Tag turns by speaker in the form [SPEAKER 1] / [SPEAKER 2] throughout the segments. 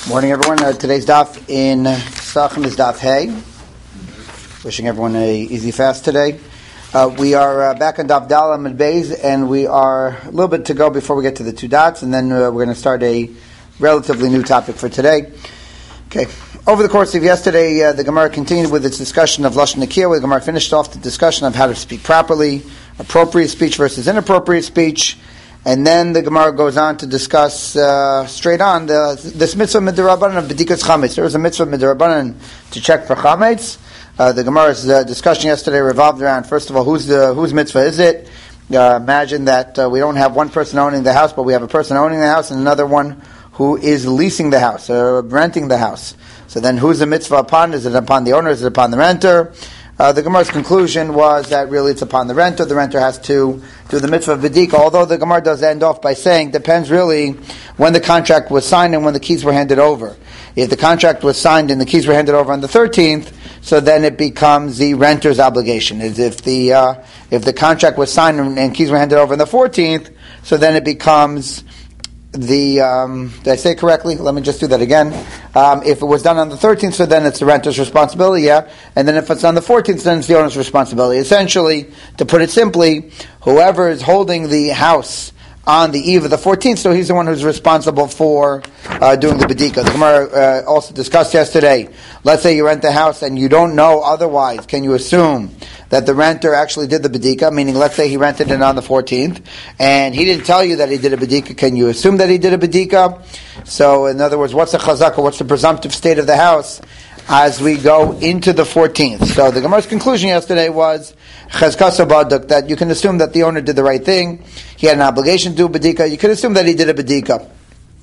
[SPEAKER 1] Morning, everyone. Today's daf in Sachem is daf Hey. Wishing everyone a easy fast today. We are back on daf Dal Amud Beis, and we are a little bit to go before we get to the two dots, and then we're going to start a relatively new topic for today. Okay. Over the course of yesterday, the Gemara continued with its discussion of Lashon Nakiya, where the Gemara finished off the discussion of how to speak properly, appropriate speech versus inappropriate speech. And then the Gemara goes on to discuss straight on this mitzvah midirabanan of bedikas chametz. There was a mitzvah midirabanan to check for chametz. The Gemara's discussion yesterday revolved around, first of all, whose mitzvah is it? Imagine that we don't have one person owning the house, but we have a person owning the house and another one who is leasing the house, or renting the house. So then who's the mitzvah upon? Is it upon the owner? Is it upon the renter? The Gemara's conclusion was that really it's upon the renter. The renter has to do the mitzvah of Bidika, although the Gemara does end off by saying depends really when the contract was signed and when the keys were handed over. If the contract was signed and the keys were handed over on the 13th, so then it becomes the renter's obligation. If the contract was signed and keys were handed over on the 14th, so then it becomes did I say it correctly? Let me just do that again. If it was done on the 13th, so then it's the renter's responsibility, yeah? And then if it's on the 14th, then it's the owner's responsibility. Essentially, to put it simply, whoever is holding the house on the eve of the 14th, so he's the one who's responsible for doing the bedika. The Gemara also discussed yesterday, let's say you rent the house and you don't know otherwise, can you assume that the renter actually did the bedika? Meaning, let's say he rented it on the 14th, and he didn't tell you that he did a bedika. Can you assume that he did a bedika? So, in other words, what's the chazaka? What's the presumptive state of the house as we go into the 14th? So, the Gemara's conclusion yesterday was chazkasa baduk, that you can assume that the owner did the right thing. He had an obligation to do a bedika. You can assume that he did a bedika.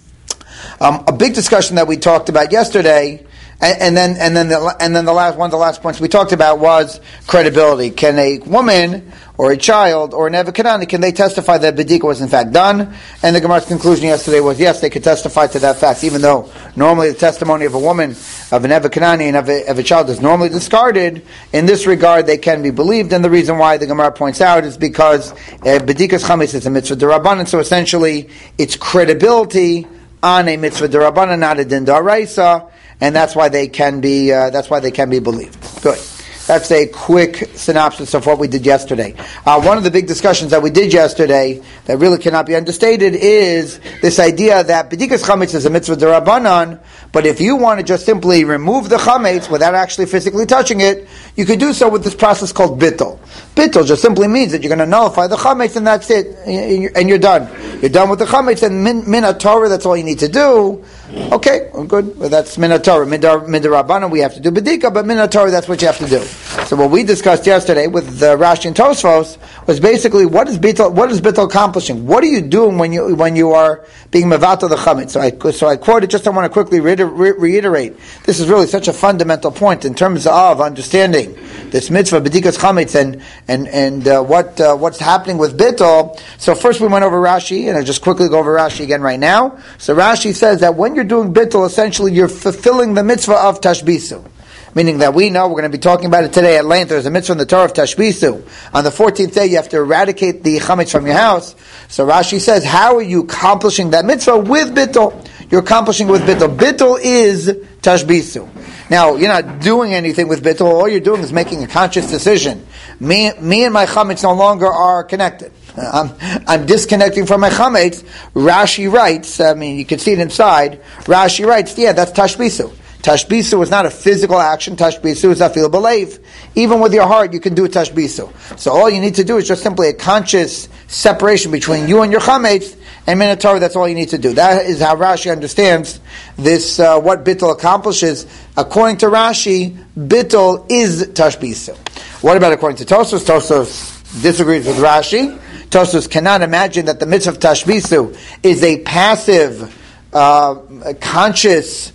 [SPEAKER 1] A big discussion that we talked about yesterday. And then the last points we talked about was credibility. Can a woman or a child or an Nebuchadnezzar, can they testify that Bidika was in fact done? And the Gemara's conclusion yesterday was yes, they could testify to that fact, even though normally the testimony of a woman, of an Nebuchadnezzar, and of a child is normally discarded. In this regard, they can be believed, and the reason why the Gemara points out is because Bidika's chametz is a mitzvah d'Rabbanan, so essentially it's credibility on a mitzvah d'Rabbanan, not a din d'Oraisa. And that's why they can be believed. Good. That's a quick synopsis of what we did yesterday. One of the big discussions that we did yesterday that really cannot be understated is this idea that B'dikas Chametz is a mitzvah d'Rabbanan, but if you want to just simply remove the Chametz without actually physically touching it, you could do so with this process called Bittul. Bittul just simply means that you're going to nullify the Chametz and that's it, and you're done. You're done with the Chametz, and min Torah, that's all you need to do. Okay, good. Well, that's min Torah. Min Rabbanan, we have to do B'dika, but min Torah, that's what you have to do. So what we discussed yesterday with Rashi and Tosfos was basically what is Bittul accomplishing? What are you doing when you are being mevatel the chametz? So I quoted. Just I want to quickly reiterate. This is really such a fundamental point in terms of understanding this mitzvah b'dikas chametz and what's happening with Bittul. So first we went over Rashi, and I'll just quickly go over Rashi again right now. So Rashi says that when you're doing Bittul, essentially you're fulfilling the mitzvah of tashbisu. Meaning that we know, we're going to be talking about it today at length, there's a mitzvah in the Torah of Tashbisu. On the 14th day, you have to eradicate the chametz from your house. So Rashi says, how are you accomplishing that mitzvah? With Bittul. You're accomplishing with Bittul. Bittul is Tashbisu. Now, you're not doing anything with Bittul. All you're doing is making a conscious decision. Me and my chametz no longer are connected. I'm disconnecting from my chametz. Rashi writes, you can see it inside, Rashi writes, yeah, that's Tashbisu. Tashbisu is not a physical action. Tashbisu is afil b'leiv. Even with your heart, you can do a tashbisu. So all you need to do is just simply a conscious separation between you and your chametz, and min Torah, that's all you need to do. That is how Rashi understands this, what Bittul accomplishes. According to Rashi, Bittul is tashbisu. What about according to Tosfos? Tosfos disagrees with Rashi. Tosfos cannot imagine that the mitzvah of tashbisu is a passive, conscious.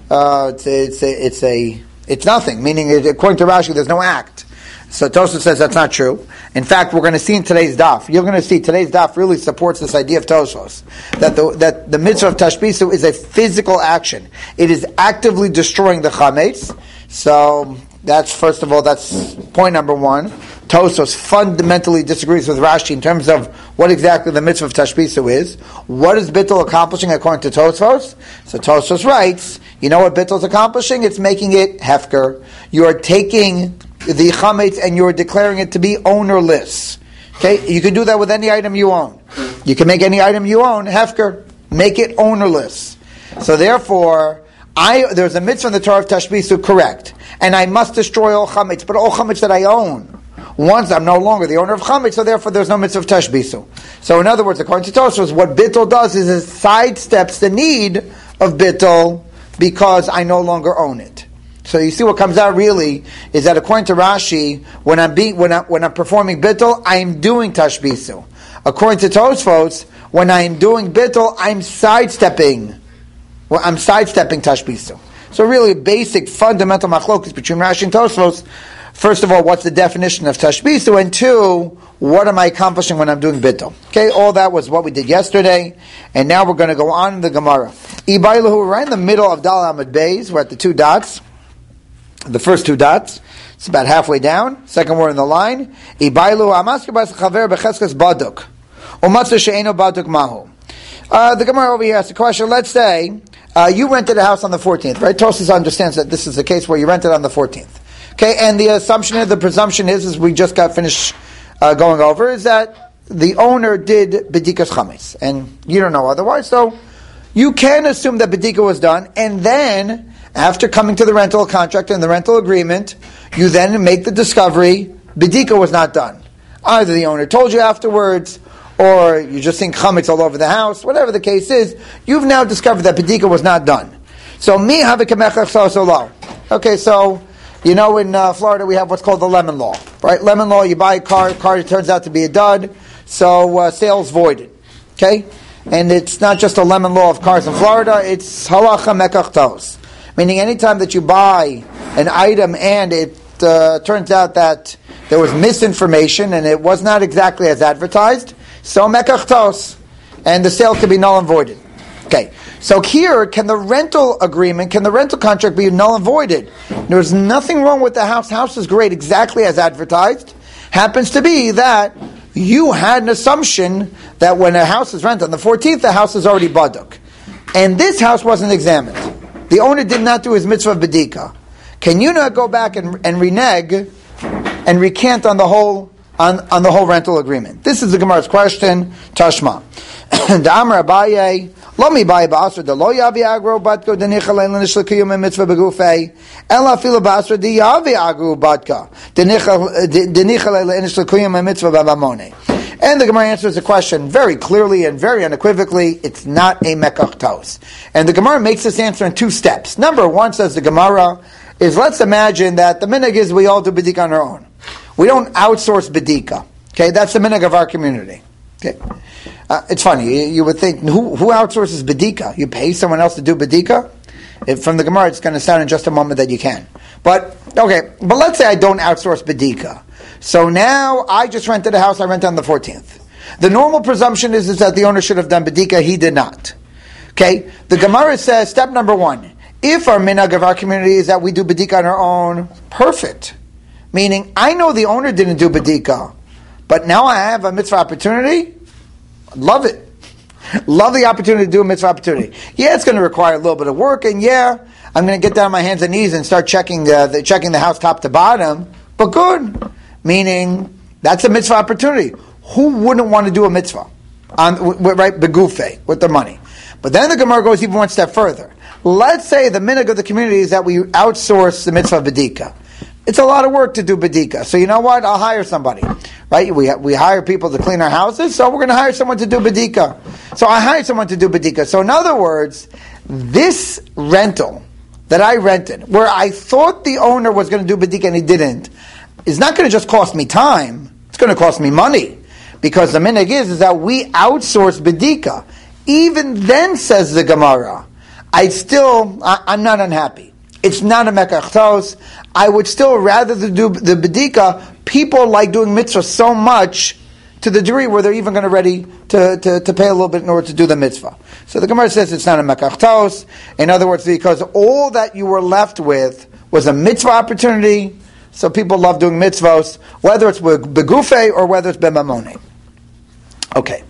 [SPEAKER 1] It's nothing. Meaning, according to Rashi, there's no act. So Tosfos says that's not true. In fact, we're going to see in today's daf. You're going to see today's daf really supports this idea of Tosfos that the mitzvah of tashbisu is a physical action. It is actively destroying the chametz. So That's, first of all, that's point number one. Tosfos fundamentally disagrees with Rashi in terms of what exactly the mitzvah of tashbisu is. What is bittul accomplishing according to Tosfos? So Tosfos writes, you know what bittul is accomplishing? It's making it hefker. You are taking the chametz and you are declaring it to be ownerless. Okay, you can do that with any item you own. You can make any item you own hefker. Make it ownerless. So therefore, there's a mitzvah in the Torah of tashbisu, correct, and I must destroy all chametz, but all chametz that I own. Once I'm no longer the owner of chametz, so therefore there's no mitzvah of tashbisu. So in other words, according to Tosfos, what bittul does is it sidesteps the need of bittul because I no longer own it. So you see what comes out really is that according to Rashi, when I'm performing bittul, I'm doing tashbisu. According to Tosfos, when I'm doing bittul, I'm sidestepping tashbisu. So really basic, fundamental machlokus between Rashi and Tosfos. First of all, what's the definition of tashbisu? And two, what am I accomplishing when I'm doing bittul? Okay, all that was what we did yesterday. And now we're going to go on in the Gemara. Ibailahu, we're right in the middle of Dal Amud Beis. We're at the two dots. The first two dots. It's about halfway down. Second word in the line. Ibailahu, amaskir bas chaver becheskes baduk. Umatsu she'eno baduk mahu. The Gemara over here asks a question. Let's say you rented a house on the 14th, right? Tosfos understands that this is the case where you rented on the 14th. Okay, and the presumption is, as we just got finished going over, is that the owner did bedikas chametz, and you don't know otherwise. So you can assume that bedika was done, and then after coming to the rental contract and the rental agreement, you then make the discovery bedika was not done. Either the owner told you afterwards, or you just think chametz all over the house. Whatever the case is, you've now discovered that bedika was not done. So mi havikamechach solo. Okay, so you know in Florida we have what's called the lemon law, right? Lemon law, you buy a car turns out to be a dud, so sales voided. Okay, and it's not just a lemon law of cars in Florida; it's halacha mekach tos, meaning anytime that you buy an item and it turns out that there was misinformation and it was not exactly as advertised, so mekach tos, and the sale can be null and voided. Okay, so here, can the rental contract be null and voided? There's nothing wrong with the house. House is great, exactly as advertised. Happens to be that you had an assumption that when a house is rented on the 14th, the house is already baduk. And this house wasn't examined. The owner did not do his mitzvah bedika. Can you not go back and renege and recant on the whole rental agreement? This is the Gemara's question. Tashma. Da'amar Abaye, lo mi baye ba'asra de lo yavi agro batko denicha leilin nishla kiyum mitzvah begufei ela fila ba'asra de yavi agro batko denicha leilin nishla kiyum mitzvah b'mamone. And the Gemara answers the question very clearly and very unequivocally. It's not a mekach tos. And the Gemara makes this answer in two steps. Number one, says the Gemara, is let's imagine that the minhag is we all do bedika on our own. We don't outsource bedika. Okay, that's the minhag of our community. Okay. It's funny. You would think, who outsources bedika? You pay someone else to do bedika? From the Gemara, it's going to sound in just a moment that you can. But let's say I don't outsource bedika. So now I just rented a house. I rented on the 14th. The normal presumption is that the owner should have done bedika. He did not. Okay. The Gemara says, step number one, if our minhag of our community is that we do bedika on our own, perfect. Meaning, I know the owner didn't do bedika, but now I have a mitzvah opportunity. Love it. Love the opportunity to do a mitzvah opportunity. Yeah, it's going to require a little bit of work, and yeah, I'm going to get down on my hands and knees and start checking the house top to bottom, but good. Meaning, that's a mitzvah opportunity. Who wouldn't want to do a mitzvah? Right, begufe, with the money. But then the Gemara goes even one step further. Let's say the minhag of the community is that we outsource the mitzvah bedika. It's a lot of work to do bedika. So you know what? I'll hire somebody. Right? We hire people to clean our houses, so we're going to hire someone to do bedika. So I hired someone to do bedika. So in other words, this rental that I rented, where I thought the owner was going to do bedika and he didn't, is not going to just cost me time. It's going to cost me money. Because the minhag is that we outsource bedika. Even then, says the Gemara, I'm not unhappy. It's not a mekach tos. I would still rather do the bedika. People like doing mitzvah so much to the degree where they're even going to ready to pay a little bit in order to do the mitzvah. So the Gemara says it's not a mekach tos. In other words, because all that you were left with was a mitzvah opportunity, So people love doing mitzvos, whether it's begufe or whether it's b'mamone. Okay.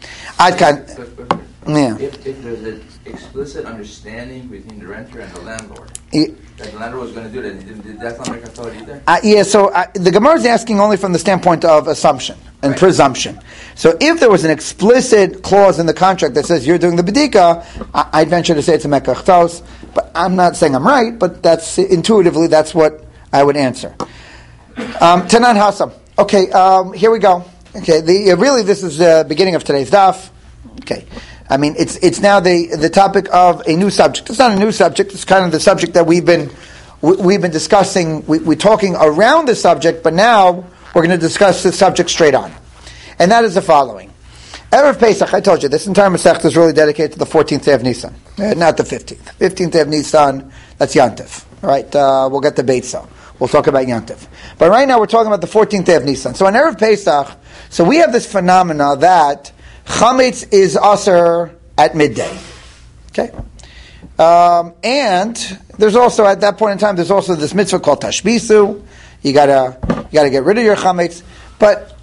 [SPEAKER 2] If there's an explicit understanding between the renter and the landlord, that the landlord was going to do that, did that not make a thought either?
[SPEAKER 1] So the Gemara is asking only from the standpoint of assumption and presumption. So if there was an explicit clause in the contract that says you're doing the bedika, I'd venture to say it's a mekach tos, but I'm not saying I'm right, but that's intuitively that's what I would answer. Tanan Hasam. Okay, here we go. Okay, really this is the beginning of today's daf. Okay. I mean, it's now the topic of a new subject. It's not a new subject. It's kind of the subject that we've been discussing. We're talking around the subject, but now we're going to discuss the subject straight on, and that is the following: Erev Pesach. I told you this entire Masechta is really dedicated to the 14th day of Nisan, not the 15th. 15th day of Nisan, that's Yantif. All right, we'll get to Beitza. We'll talk about Yantif, but right now we're talking about the 14th day of Nisan. So on Erev Pesach, so we have this phenomena that Chametz is aser at midday. Okay? And there's also, at that point in time, there's also this mitzvah called Tashbisu. You gotta get rid of your Chametz. But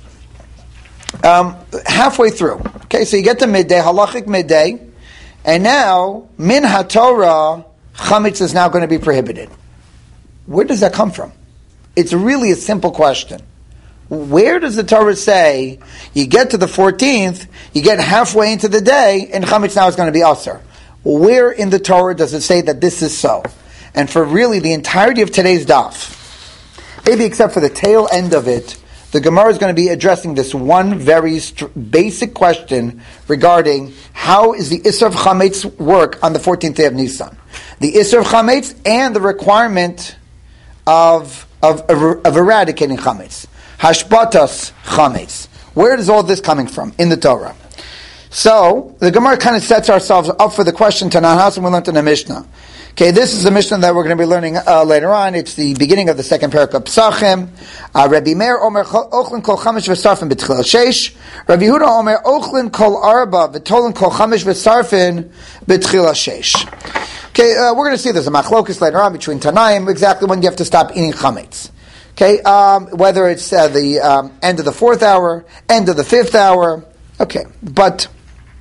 [SPEAKER 1] halfway through, okay, so you get to midday, halachic midday, and now, min haTorah, Chametz is now going to be prohibited. Where does that come from? It's really a simple question. Where does the Torah say you get to the 14th, you get halfway into the day, and Chametz now is going to be Asr? Where in the Torah does it say that this is so? And for really the entirety of today's daf, maybe except for the tail end of it, the Gemara is going to be addressing this one very basic question regarding how is the Isser of Chametz work on the 14th day of Nisan. The Isser of Chametz and the requirement of eradicating Chametz. Hashbatas Chametz. Where is all this coming from in the Torah? So the Gemara kind of sets ourselves up for the question Tanan Hasan we learned in the Mishnah. Okay, this is the Mishnah that we're going to be learning later on. It's the beginning of the second parak of Pesachim. Rabbi Meir Omer Ochlin Kol Chamesh V'Sarfin B'Tchil Sheish. Rabbi Yehuda Omer Ochlin Kol Arba V'Tolin Kol Chamesh V'Sarfin B'Tchil Sheish. Okay, we're going to see there's a machlokus later on between Tanaim exactly when you have to stop eating chametz. Okay, whether it's the end of the 4th hour, end of the 5th hour. Okay, but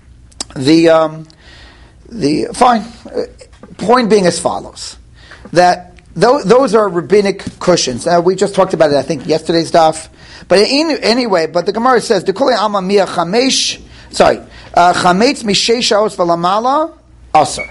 [SPEAKER 1] the fine point being as follows: that those are rabbinic cushions. We just talked about it, I think, yesterday's daf. But anyway, but the Gemara says Dekuli Alma Mia Chamesh. Sorry, Chametz Mishei Shaos V'Lamala Aser.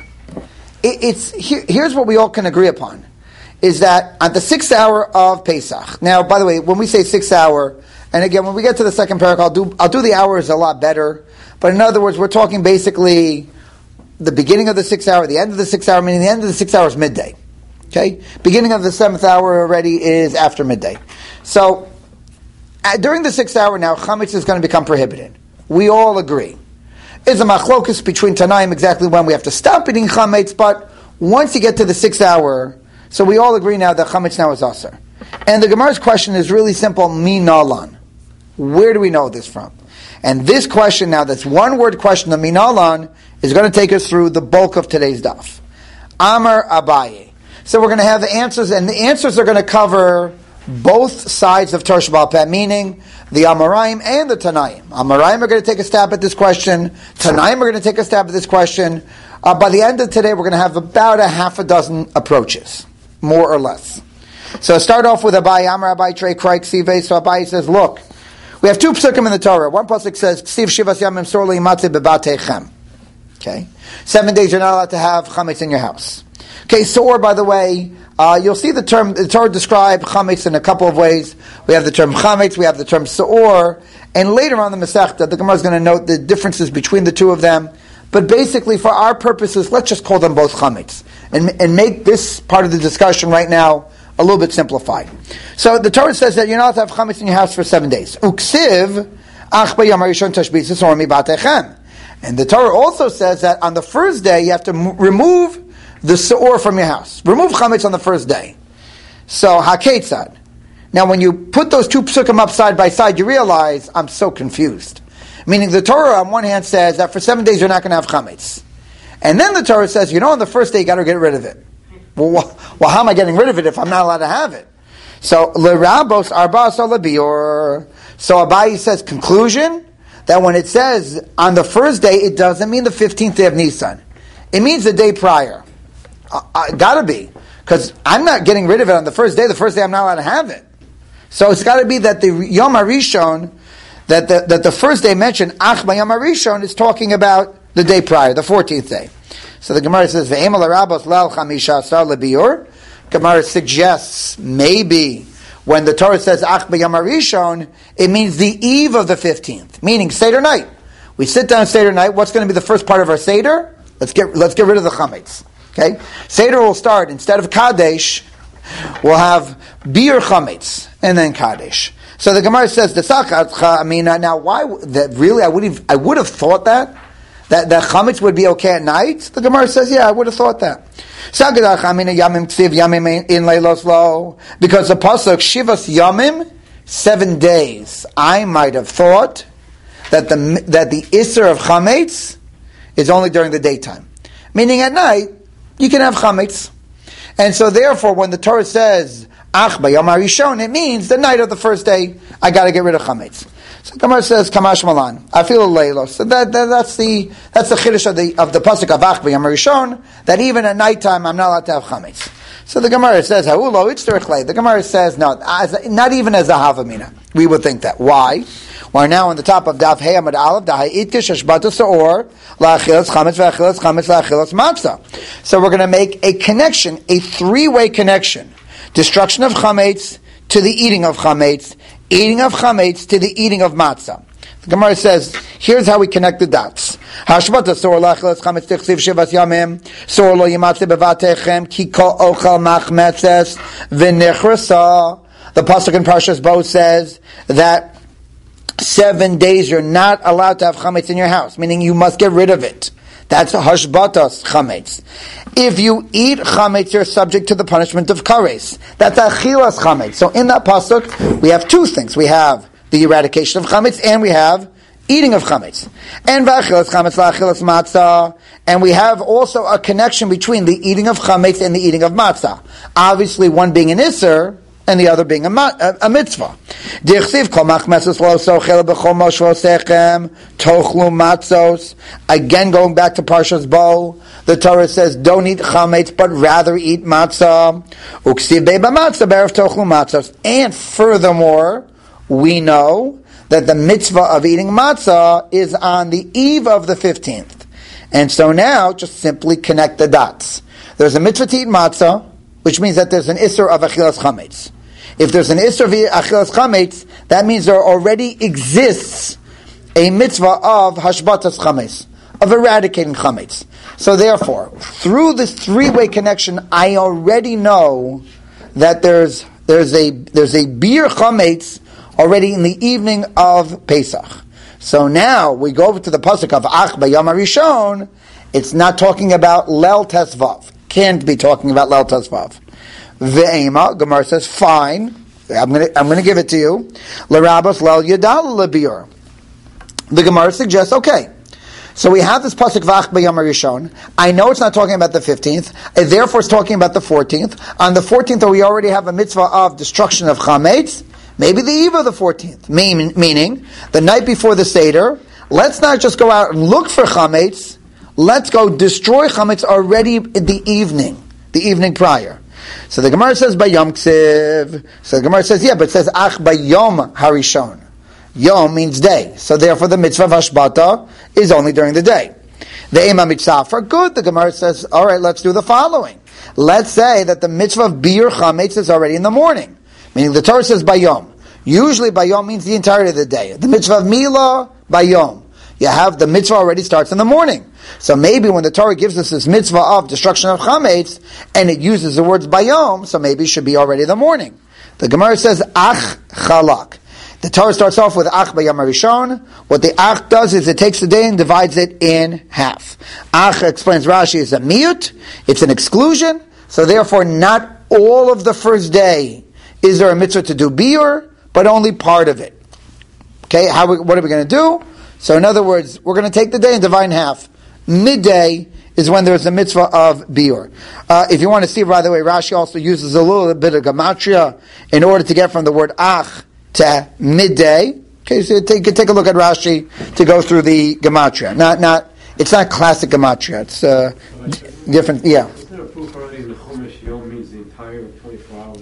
[SPEAKER 1] Here's what we all can agree upon. Is that at the 6th hour of Pesach. Now, by the way, when we say 6th hour, and again, when we get to the second parak, I'll do the hours a lot better. But in other words, we're talking basically the beginning of the 6th hour, the end of the 6th hour, meaning the end of the 6th hour is midday. Okay? Beginning of the 7th hour already is after midday. So, during the 6th hour now, Chametz is going to become prohibited. We all agree. It's a machlokus between Tanaim exactly when we have to stop eating Chametz, but once you get to the 6th hour, so we all agree now that Chametz now is Aser. And the Gemara's question is really simple, Mi Nalan. Where do we know this from? And this question now, this one word question, the Mi Nalan, is going to take us through the bulk of today's daf. Amar Abaye. So we're going to have the answers, and the answers are going to cover both sides of Torah Sheba'al Peh, meaning the Amoraim and the Tanaim. Amoraim are going to take a stab at this question. Tanaim are going to take a stab at this question. By the end of today, we're going to have about a half a dozen approaches, more or less. So start off with Abaye, Amar Abaye Trei Kraik Sive. So Abaye says, look, we have 2 psukim in the Torah. One pasuk says, Ksiv Shivas Yamim Sor Le'imatze Bebatechem. Okay? 7 days you're not allowed to have chametz in your house. Okay, Sor, by the way, you'll see the Torah describe chametz in a couple of ways. We have the term chametz, we have the term Sor, and later on the Masechta, the Gemara is going to note the differences between the two of them. But basically, for our purposes, let's just call them both chametz and make this part of the discussion right now a little bit simplified. So the Torah says that you're not allowed to have chametz in your house for 7 days. Uksiv ach b'yom harishon tashbitz sor mibatechem. And the Torah also says that on the first day you have to remove the seor from your house. Remove chametz on the first day. So haketzad. Now, when you put those 2 psukim up side by side, you realize I'm so confused. Meaning the Torah on one hand says that for 7 days you're not going to have chametz. And then the Torah says, on the first day you got to get rid of it. Well, how am I getting rid of it if I'm not allowed to have it? So lerabos arba'as lebiur. So Abaye says conclusion that when it says on the first day, it doesn't mean the 15th day of Nisan. It means the day prior. Gotta be, because I'm not getting rid of it on the first day. The first day I'm not allowed to have it. So it's got to be that the Yom HaRishon, that the first day mentioned Ach B'Yom HaRishon is talking about the day prior, the 14th day. So the Gemara says Ve'emal Rabos Lel Chamisha Asar Lebiur. Gemara suggests maybe when the Torah says Ach B'Yom HaRishon, it means the eve of the 15th, meaning Seder night. We sit down Seder night. What's going to be the first part of our Seder? Let's get rid of the chametz. Okay, Seder will start instead of Kadesh. We'll have beer chametz and then Kadesh. So the Gemara says the Sachatcha. I mean, now why that? Really, I would have thought that chametz would be okay at night. The Gemara says, yeah, I would have thought that. Because the pasuk Shivas Yamim, 7 days. I might have thought that the Isser of chametz is only during the daytime, meaning at night you can have chametz, and so therefore when the Torah says Ach B'Yom HaRishon, it means the night of the first day I got to get rid of chametz. So Gemara says Kamash Malan, I feel a leilos. So that's the chiddush of the pasuk of Ach B'Yom HaRishon, that even at nighttime I'm not allowed to have chametz. So the Gemara says Ha'ulo Itzterichlei. The Gemara says no, not even as a havamina we would think that. Why? We're now on the top of Daf Hey Amud Aleph, Daha'itish Hashbata Se'or, La'achilas Chametz, V'achilas Chametz, La'achilas Matzah. So we're going to make a connection, a three-way connection. Destruction of Chametz to the eating of Chametz, eating of Chametz to the eating of Matzah. The Gemara says, here's how we connect the dots. Hashbata Se'or, La'achilas Chametz, Tichsiv Shivas Yamim, Se'or Lo Yimatze Bevatechem, Ki Kol Ochel Machmetzes, V'nechrasa. The pasuk in Parshas Bo says that 7 days you're not allowed to have chametz in your house, meaning you must get rid of it. That's hashbatas chametz. If you eat chametz, you're subject to the punishment of kares. That's achilas chametz. So in that pasuk, we have two things. We have the eradication of chametz, and we have eating of chametz. And v'achilas chametz la'achilas matzah. And we have also a connection between the eating of chametz and the eating of matzah. Obviously, one being an isser, and the other being a mitzvah. Again, going back to Parshas Bo, the Torah says, don't eat chametz, but rather eat matzah. And furthermore, we know that the mitzvah of eating matzah is on the eve of the 15th. And so now, just simply connect the dots. There's a mitzvah to eat matzah, which means that there's an isser of achilas chametz. If there's an isser of achilas chametz, that means there already exists a mitzvah of hashbatas chametz, of eradicating chametz. So therefore, through this three-way connection, I already know that there's a beer chametz already in the evening of Pesach. So now we go over to the pasuk of Ach B'Yom HaRishon. It's not talking about Lel Tesvav. Can't be talking about Lel Tesvav. Ve'ema, Gemara says, fine, I'm going to give it to you. L'rabos lel yadal lebiur. The Gemara suggests, okay, so we have this pasuk v'ach b'yom harishon. I know it's not talking about the 15th, therefore it's talking about the 14th. On the 14th, we already have a mitzvah of destruction of chametz, maybe the eve of the 14th, meaning the night before the Seder. Let's not just go out and look for chametz, let's go destroy chametz already in the evening prior. So the Gemara says by Yom Ksiv. So the Gemara says, yeah, but it says Ach B'Yom HaRishon. Yom means day. So therefore the mitzvah of Hashbata is only during the day. The Ema Mitzafra, good. The Gemara says, all right, let's do the following. Let's say that the mitzvah of Bir Chametz is already in the morning. Meaning the Torah says by Yom. Usually by Yom means the entirety of the day. The mitzvah of Milah, by Yom. You have the mitzvah already starts in the morning. So maybe when the Torah gives us this mitzvah of destruction of chametz, and it uses the words bayom, so maybe it should be already the morning. The Gemara says, ach chalak. The Torah starts off with ach bayom harishon. What the ach does is it takes the day and divides it in half. Ach, explains Rashi, is a miyut. It's an exclusion. So therefore, not all of the first day is there a mitzvah to do biur, but only part of it. Okay, what are we going to do? So in other words, we're going to take the day and divide in half. Midday is when there's a mitzvah of biur. If you want to see, by the way, Rashi also uses a little bit of gematria in order to get from the word ach to midday. Okay, so you can take a look at Rashi to go through the gematria. It's not classic gematria. It's different. Yeah.
[SPEAKER 3] Is there a proof already in the Chumash Yom means the entire 24 hours?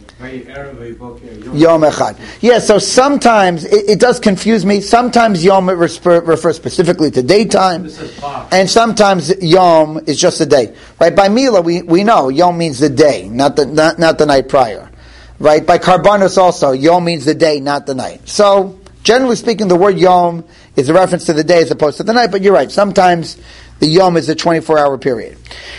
[SPEAKER 1] Yom Echad. Yeah, so sometimes it does confuse me. Sometimes Yom refers specifically to daytime, and sometimes Yom is just a day. Right? By Mila, we know Yom means the day, not the night prior. Right? By Karbanos also, Yom means the day, not the night. So generally speaking, the word Yom is a reference to the day as opposed to the night. But you're right. Sometimes the Yom is a 24-hour period.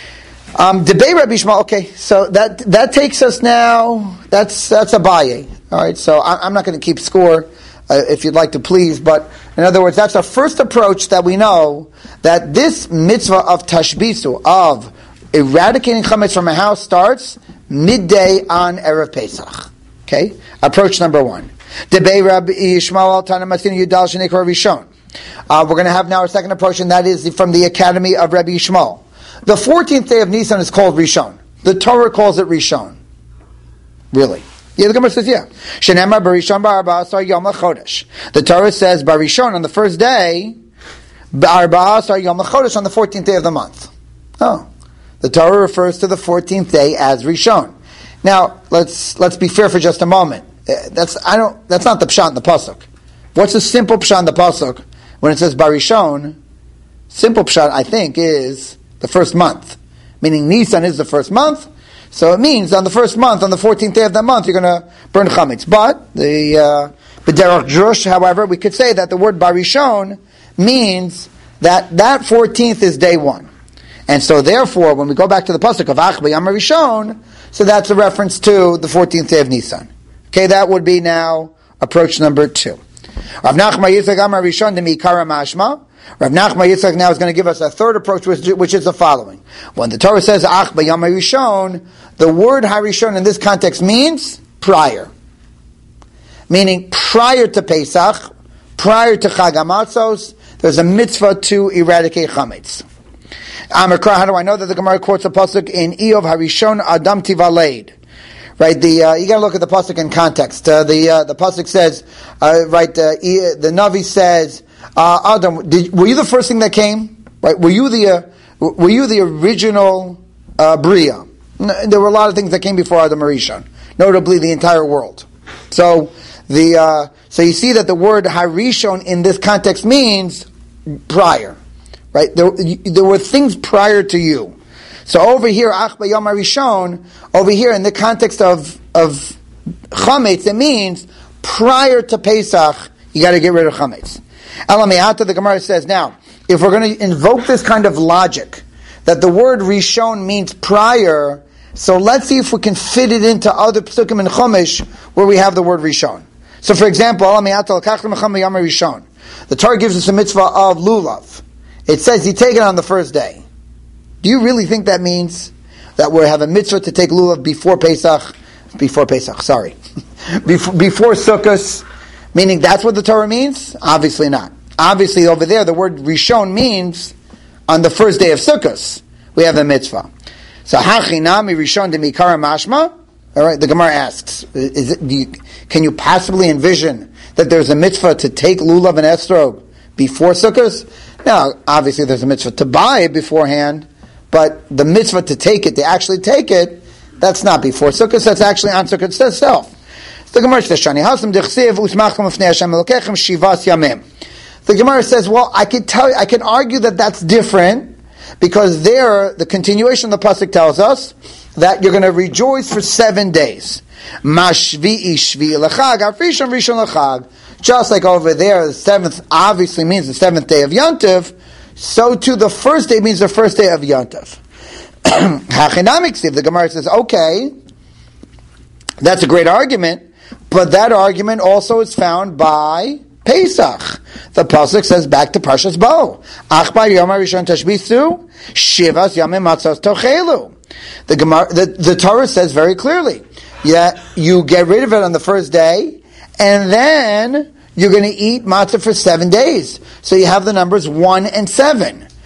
[SPEAKER 1] Debate Rabbi Yishmael. Okay, so that takes us now. That's Abaye. All right, so I'm not going to keep score, if you'd like to, please. But in other words, that's our first approach that we know that this mitzvah of tashbisu, of eradicating chametz from a house, starts midday on Erev Pesach. Okay, approach number one. Debate Rabbi Yishmael al Tana Masinu Yudal Shenikra Rishon. We're going to have now our second approach, and that is from the Academy of Rabbi Yishmael. The 14th day of Nisan is called Rishon. The Torah calls it Rishon. Really? Yeah, the Gemara says, yeah. Shenemar barishon ba'arba'asar yom l'chodesh. The Torah says, barishon, on the first day, ba'arba'asar yom l'chodesh, on the 14th day of the month. Oh. The Torah refers to the 14th day as Rishon. Now, let's be fair for just a moment. That's not the pshat in the pasuk. What's the simple pshat in the pasuk when it says barishon? Simple pshat, I think, is the first month, meaning Nisan is the first month, so it means on the first month, on the 14th day of that month, you're going to burn chametz. But the B'derech Drush, however, we could say that the word barishon means that 14th is day one, and so therefore, when we go back to the pasuk of Ach b'yam Rishon, so that's a reference to the 14th day of Nisan. Okay, that would be now approach number 2. Rav Nachman Yitzchak Amar Rishon Demikara Mashma. Rav Nachman Yitzchak now is going to give us a third approach, which is the following. When the Torah says Ach b'yam Rishon, the word Harishon in this context means prior. Meaning prior to Pesach, prior to Chag HaMatzos, there's a mitzvah to eradicate chametz. Amar Kra, how do I know that the Gemara quotes a pasuk in Eov Harishon Adam Tivaleid? Right, you got to look at the pasuk in context. The pasuk says, the Navi says, Adam, were you the first thing that came? Right, were you the original Bria? There were a lot of things that came before Adam Harishon, notably the entire world. So so you see that the word Harishon in this context means prior. Right, there were things prior to you. So over here, Ach b'yam Harishon, over here in the context of chametz, it means prior to Pesach, you got to get rid of chametz. Elameata, the Gemara says, now, if we're going to invoke this kind of logic, that the word Rishon means prior, so let's see if we can fit it into other psukim in Chumash where we have the word Rishon. So for example, Elameata, l'kach l'mecham b'yam Rishon. The Torah gives us a mitzvah of lulav. It says you take it on the first day. Do you really think that means that we have a mitzvah to take lulav before Pesach, before Sukkot, meaning that's what the Torah means? Obviously not. Obviously over there the word Rishon means on the first day of Sukkot we have a mitzvah. So hachinami Rishon demikara mashma. All right, the Gemara asks, can you possibly envision that there's a mitzvah to take lulav and estrog before Sukkot? Now, obviously there's a mitzvah to buy it beforehand, but the mitzvah to take it, to actually take it, that's not before Sukkot, that's actually on Sukkot itself. The Gemara says, the Gemara says, well, I can argue that that's different, because there, the continuation of the pasuk tells us that you're going to rejoice for 7 days. Just like over there, the 7th obviously means the 7th day of Yontif, so too the first day means the first day of Yontif. The Gemara says, okay, that's a great argument, but that argument also is found by Pesach. The pasuk says back to Parshas Bo. Achbar Yom Harishon Tashbisu Shivas Yamim Matzos Tochelu. The Torah says very clearly, yeah, you get rid of it on the first day, and then you're going to eat matzah for 7 days. So you have the numbers 1 and 7.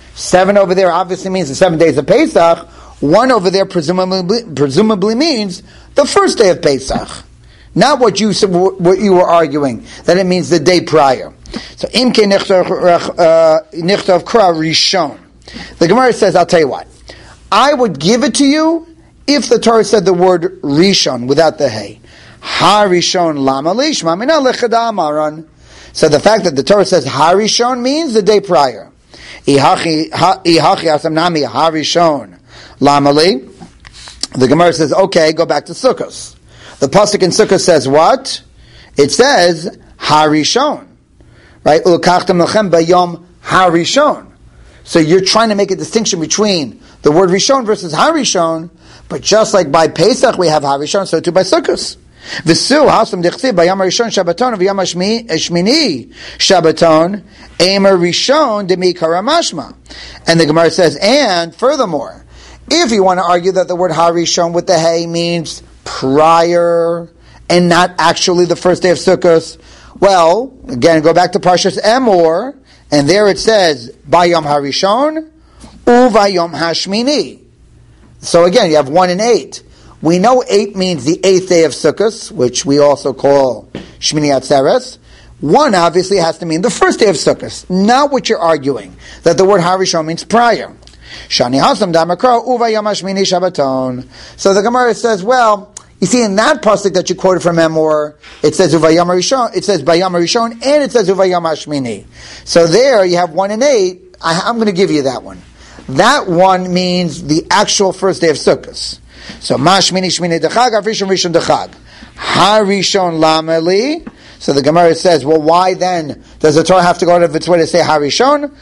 [SPEAKER 1] 7 over there obviously means the 7 days of Pesach. 1 over there presumably means the first day of Pesach. Not what you were arguing, that it means the day prior. So, Imke Nichtav Kra Rishon. The Gemara says, I'll tell you what. I would give it to you if the Torah said the word Rishon without the Hey. Ha Rishon Lama Lishma Mina Lechada Amaran. So the fact that the Torah says Ha Rishon means the day prior. Ihachi Asamnami Ha Rishon Lama Li. The Gemara says, okay, go back to Sukkos. The pasuk in Sukkot says what? It says Harishon, right? Ulkachtem lachem bayom Harishon. So you're trying to make a distinction between the word Rishon versus Harishon, but just like by Pesach we have Harishon, so too by Sukkot. V'su hasam dichtiv bayom Harishon Shabbaton v'yom Shmini Shabbaton Eimer Rishon demi karamashma. And the Gemara says, and furthermore, if you want to argue that the word Harishon with the Hey means prior and not actually the first day of Sukkot, well, again, go back to Parshas Emor, and there it says Bayom Harishon Uvayom Hashmini. So again, you have 1 and 8. We know 8 means the 8th day of Sukkot, which we also call Shmini Atzeres. 1 obviously has to mean the first day of Sukkot, not what you're arguing, that the word Harishon means prior. Shani Hasam Damakro Uvayom Hashmini Shabbaton. So the Gemara says, well, you see in that pasuk that you quoted from Emor, it says Uvayom Harishon, it says Bayom Harishon, and it says Uvayom Hashmini. So there you have 1 and 8. I'm going to give you that one. That one means the actual first day of Sukkot. So Mashmini Shmini Dechag, Rishon Rishon Dechag. Harishon Lameli. So the Gemara says, well, why then does the Torah have to go out of its way to say Harishon?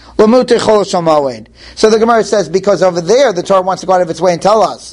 [SPEAKER 1] So the Gemara says, because over there the Torah wants to go out of its way and tell us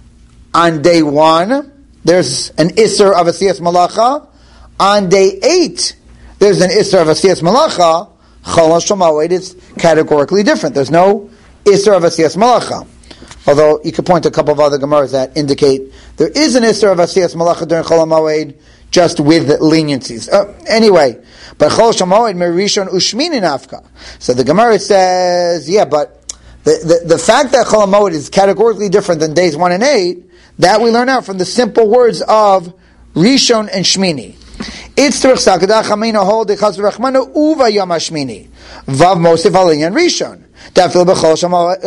[SPEAKER 1] on day 1 there's an Isser of Asiyas Malacha. On day 8 there's an Isser of Asiyas Malacha. Chol HaShomoed is categorically different. There's no Isser of Asiyas Malacha. Although you could point to a couple of other Gemaras that indicate there is an Isser of Asiyas Malacha during Chol HaMoed, just with leniencies. Anyway, but Chol HaMoed Merishon Ushmini Nafka. So the Gemara says, yeah, but the fact that Chol HaMoed is categorically different than days 1 and 8, that we learn out from the simple words of Rishon and Shmini. It's Tzurich Sakadach Hol Dechaz Rachmanu Uva Yom HaShmini Vav Mosif Alinyan Rishon Dafil B'chol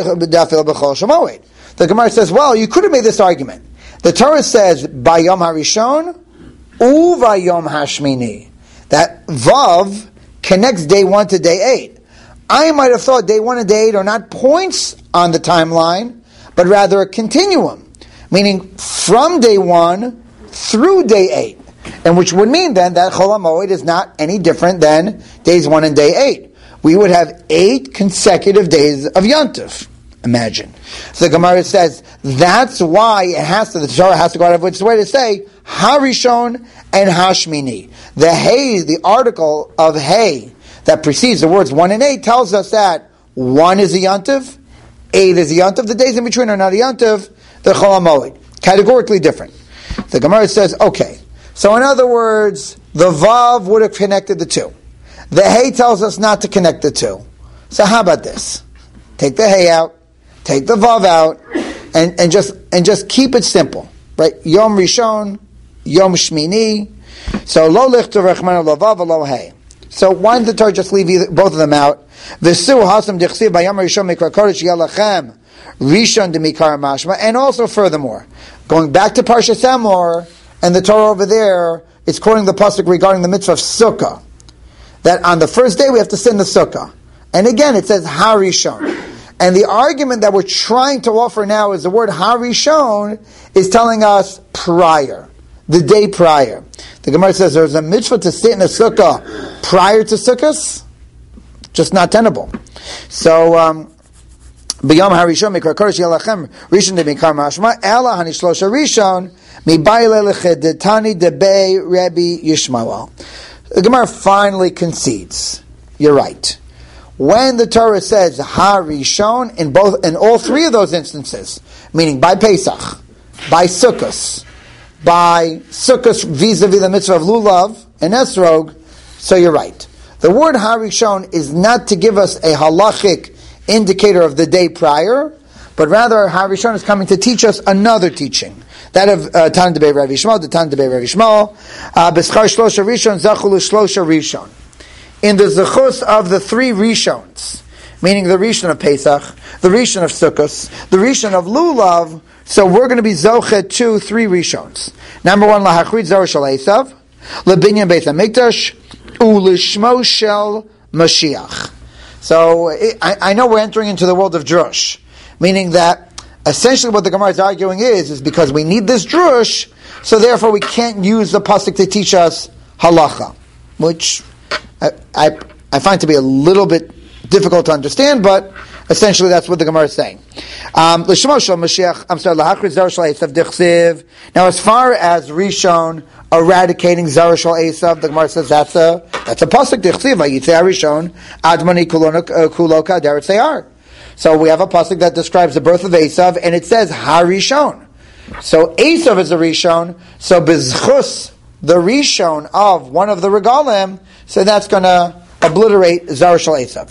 [SPEAKER 1] Shamoed. The Gemara says, well, you could have made this argument. The Torah says Bayom HaRishon Uva Yom HaShmini. That Vav connects day 1 to day 8. I might have thought day 1 and day 8 are not points on the timeline, but rather a continuum, meaning from day 1 through day 8. And which would mean then that Chol HaMoed is not any different than days 1 and day 8. We would have 8 consecutive days of Yontif. Imagine. So the Gemara says that's why the Torah has to go out of its way to say Harishon and Hashmini. The Hey, the article of Hey that precedes the words 1 and 8 tells us that 1 is a Yontif, 8 is a Yontif. The days in between are not a Yontif. They're Chol HaMoed. Categorically different. The Gemara says, okay. So in other words, the Vav would have connected the 2. The Hey tells us not to connect the 2. So how about this? Take the Hey out, take the Vav out, and just keep it simple, right? Yom Rishon, Yom Shmini. So lo lichter rechmanu lo Vav lo Hey. So why didn't the Torah just leave both of them out? V'su hasam dichsiv bayom Rishon mikra kodesh yalachem Rishon demikar mashma. And also furthermore, going back to Parshas Emor, and the Torah over there is quoting the pasuk regarding the mitzvah of Sukkah, that on the first day we have to sin the Sukkah. And again, it says Harishon. And the argument that we're trying to offer now is the word Harishon is telling us prior, the day prior. The Gemara says there's a mitzvah to sit in a Sukkah prior to Sukkot, just not tenable. So, B'yom Harishon mikra kodesh yalachem Rishon demikar mashma ela hanishlosha Rishon mibayle lechedetani debei Rabbi Yishmael. The Gemara finally concedes. You're right. When the Torah says Harishon in all 3 of those instances, meaning by Pesach, by Sukkos vis-a-vis the mitzvah of Lulav and Esrog, so you're right. The word Harishon is not to give us a halachic indicator of the day prior, but rather Harishon is coming to teach us another teaching. That of Tan Debei Rav Yishmael, the Tan Debei Rav Yishmael, B'schar Shlosha Rishon, Zachul Shlosha Rishon. In the Zechus of the 3 Rishons, meaning the Rishon of Pesach, the Rishon of Sukkos, the Rishon of Lulav, so we're going to be Zochet to 3 Rishons. Number 1, Lahachrit Zar Shel Esav, Lebinyan Beit HaMikdash, Ulishmo Shel Mashiach. So, I know we're entering into the world of Drush, meaning that essentially what the Gemara is arguing is because we need this drush, so therefore we can't use the pasuk to teach us halacha, which I find to be a little bit difficult to understand, but essentially that's what the Gemara is saying. Now as far as Rishon eradicating Zara Shal Esav, the Gemara says that's a pasuk Dichsiv Vayitzei Rishon Admoni Kuloka Deret Seyar. So we have a pasuk that describes the birth of Esav, and it says Harishon. So Esav is the Rishon. So Bizchus, the Rishon of one of the Regalim, so that's going to obliterate Zar Shal Esav.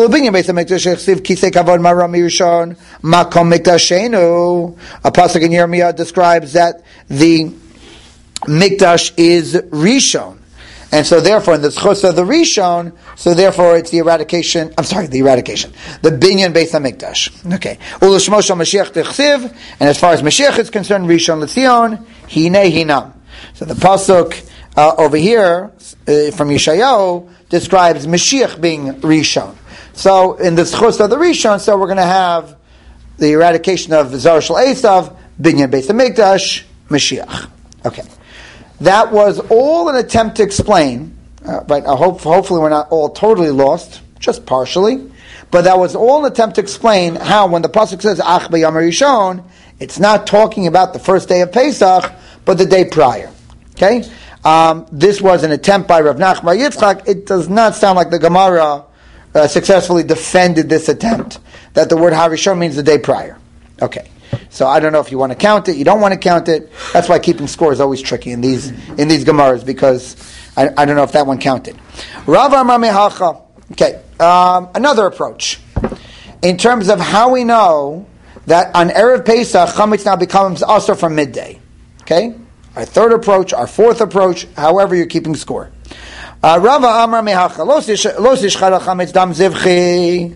[SPEAKER 1] A pasuk in Yirmiyah describes that the Mikdash is Rishon. And so therefore, in the Zchus of the Rishon, so therefore it's the eradication, the Binyan Beis HaMikdash. Okay. Ulishmo Shel Mashiach Tichsiv, and as far as Mashiach is concerned, Rishon L'Tzion, Hinei Hinam. So the pasuk over here, from Yeshayahu, describes Mashiach being Rishon. So in the Zchus of the Rishon, so we're going to have the eradication of Zar Shel Esav, Binyan Beis HaMikdash, Mashiach. Okay. That was all an attempt to explain, right? Hopefully we're not all totally lost, just partially, but that was all an attempt to explain how when the pasuk says Ach B'Yom Rishon, it's not talking about the first day of Pesach, but the day prior. Okay? This was an attempt by Rav Nachman Bar Yitzchak. It does not sound like the Gemara successfully defended this attempt, that the word Harishon means the day prior. Okay. So I don't know if you want to count it, you don't want to count it. That's why keeping score is always tricky in these Gemaras, because I don't know if that one counted. Rav Amar Mehacha. Okay, another approach. In terms of how we know that on Erev Pesach, Chametz now becomes Asur from midday. Okay? Our third approach, our fourth approach, however you're keeping score. Rav Amar Mehacha. Lo tishchar Chametz dam zivchi.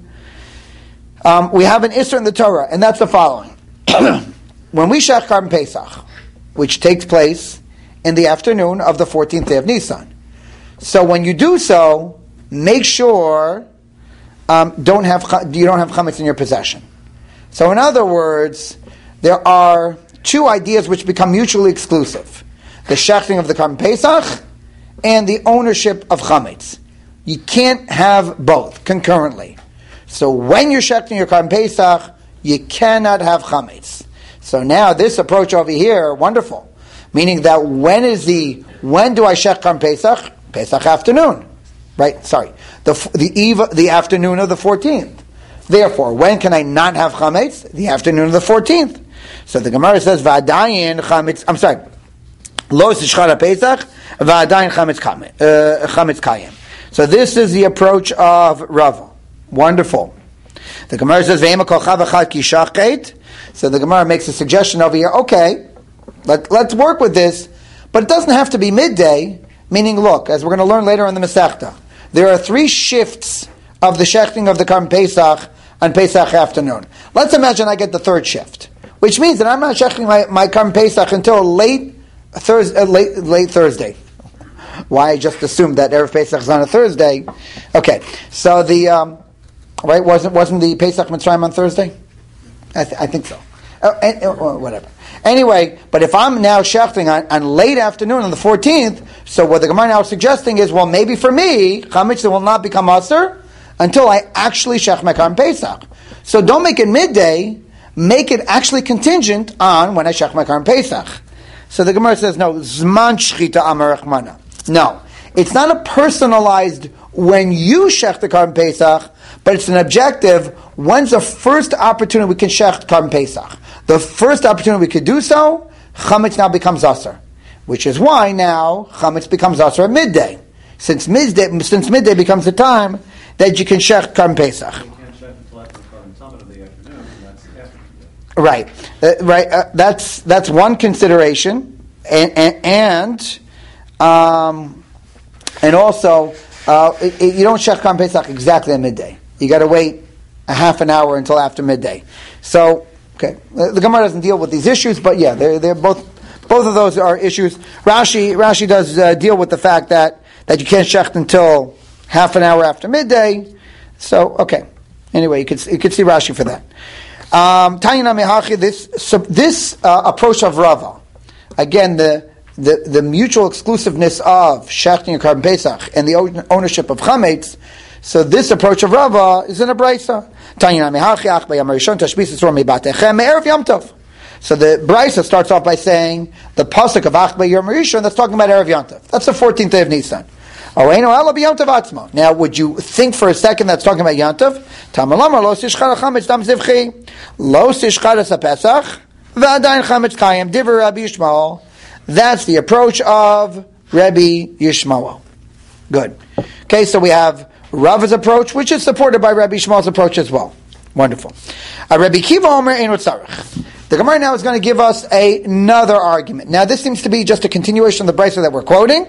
[SPEAKER 1] We have an Isser in the Torah, and that's the following. When we shech Karban Pesach, which takes place in the afternoon of the 14th day of Nisan. So when you do so, make sure you don't have chametz in your possession. So in other words, there are 2 ideas which become mutually exclusive: the shechting of the Karban Pesach and the ownership of chametz. You can't have both concurrently. So when you're shechting your Karban Pesach, you cannot have chametz. So now this approach over here, wonderful. Meaning that when do I shech Karban Pesach? Pesach afternoon. Right? Sorry. The afternoon of the 14th. Therefore, when can I not have chametz? The afternoon of the 14th. So the Gemara says, V'adayin chametz, Lo s'shchar Pesach, V'adayin chametz kayem. So this is the approach of Rava. Wonderful. The Gemara says, so the Gemara makes a suggestion over here, okay, let's work with this, but it doesn't have to be midday, meaning, look, as we're going to learn later in the Masechta, there are 3 shifts of the shechting of the Karban Pesach on Pesach afternoon. Let's imagine I get the 3rd shift, which means that I'm not shechting my Karban Pesach until late Thursday. Why I just assumed that Erev Pesach is on a Thursday. Okay, so the... right? Wasn't the Pesach Mitzrayim on Thursday? I think so. Whatever. Anyway, but if I'm now shechting on late afternoon on the 14th, so what the Gemara now is suggesting is, well, maybe for me, chametz will not become asur until I actually shech my Karban Pesach. So don't make it midday, make it actually contingent on when I shech my Karban Pesach. So the Gemara says, no, zman shchita amar Rachmana. No, it's not a personalized when you shech the Karban Pesach, but it's an objective. When's the first opportunity we can shech Karban Pesach? The first opportunity we could do so, chametz now becomes asur, which is why now chametz becomes asur at midday, since midday becomes the time that you can shech Karban Pesach.
[SPEAKER 3] You can't shech until after
[SPEAKER 1] Right. That's one consideration, and also you don't shech Karban Pesach exactly at midday. You got to wait a half an hour until after midday. So, okay, the Gemara doesn't deal with these issues, but yeah, they're both of those are issues. Rashi does deal with the fact that you can't shecht until half an hour after midday. So, okay. Anyway, you could see Rashi for that. This approach of Rava, again, the mutual exclusiveness of shechting and Karban Pesach and the ownership of chametz. So this approach of Rava is in a brisa. So the brisa starts off by saying the pasuk of Ach B'Yom Rishon that's talking about Erev Yom Tov. That's the 14th day of Nisan. Now, would you think for a second that's talking about Yom Tov? That's the approach of Rabbi Yishmael. Good. Okay, so we have Rava's approach, which is supported by Rabbi Yishmael's approach as well. Wonderful. Rabbi Kiva Omer Ein Tzarich. The Gemara now is going to give us another argument. Now, this seems to be just a continuation of the brisa that we're quoting.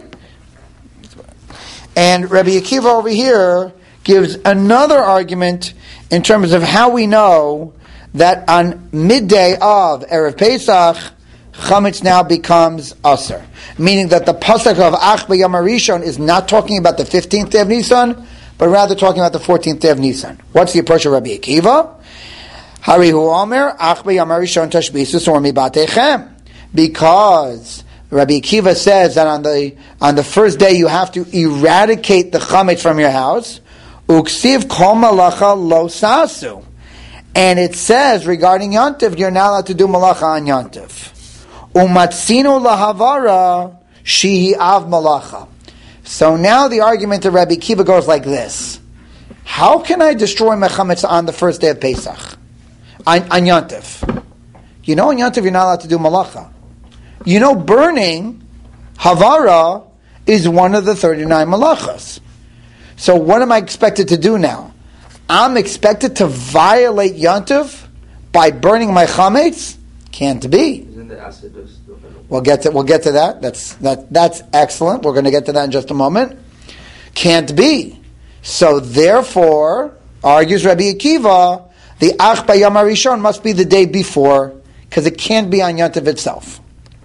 [SPEAKER 1] And Rabbi Akiva over here gives another argument in terms of how we know that on midday of Erev Pesach, chametz now becomes aser. Meaning that the pasuk of Ach B'Yom Rishon is not talking about the 15th day of Nisan, but rather talking about the 14th day of Nisan. What's the approach of Rabbi Akiva? Harihu Omer, Ach B'Yom Rishon tashbisus or mibatechem. Because Rabbi Akiva says that on the first day you have to eradicate the chametz from your house. Uksiv kol malacha lo sasu. And it says regarding Yontif, you're not allowed to do malacha on Yontif. Umatzinu lahavara shihi av malacha. So now the argument of Rabbi Akiva goes like this. How can I destroy my chametz on the first day of Pesach? On Yontif. You know on Yontif you're not allowed to do malacha. You know, burning, Havara, is one of the 39 malachas. So what am I expected to do now? I'm expected to violate Yontif by burning my chametz? Can't be.
[SPEAKER 2] Isn't the acid just...
[SPEAKER 1] We'll get to that. That's excellent. We're going to get to that in just a moment. Can't be. So therefore, argues Rabbi Akiva, the Ach B'Yom Rishon must be the day before, because it can't be on Yontif itself.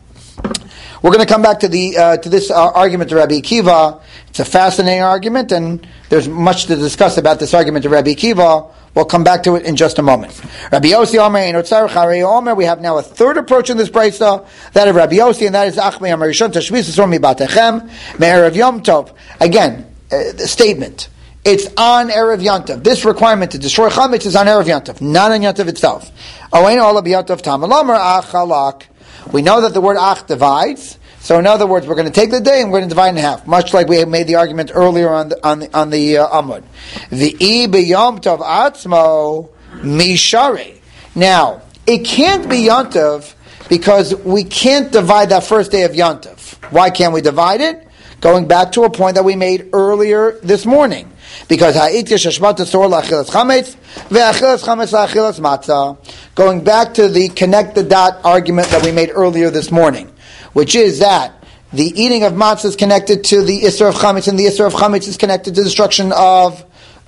[SPEAKER 1] We're going to come back to this argument of Rabbi Akiva. It's a fascinating argument, and there's much to discuss about this argument of Rabbi Akiva. We'll come back to it in just a moment. Rabbi Yossi Omer, Ein Tzarich Harei Omer. We have now a third approach in this brisa, that of Rabbi Yossi, and that is Ach B'Yom Rishon Tashbis Asur Mibatechem Me'erev Yom Tov. Again, the statement. It's on Erev Yom Tov. This requirement to destroy chametz is on Erev Yom Tov, not on Yom Tov itself. Oeinu Ola B'Yom Tov Tam Alomer Ach Halak. We know that the word ach divides. So in other words, we're going to take the day and we're going to divide in half, much like we made the argument earlier on the Amud. V'i b'yom tov atzmo mishare. Now, it can't be Yom Tov because we can't divide that first day of Yom Tov. Why can't we divide it? Going back to a point that we made earlier this morning. Because going back to the connect the dot argument that we made earlier this morning, which is that the eating of matzah is connected to the Isser of Chametz, and the Isser of Chametz is connected to the destruction of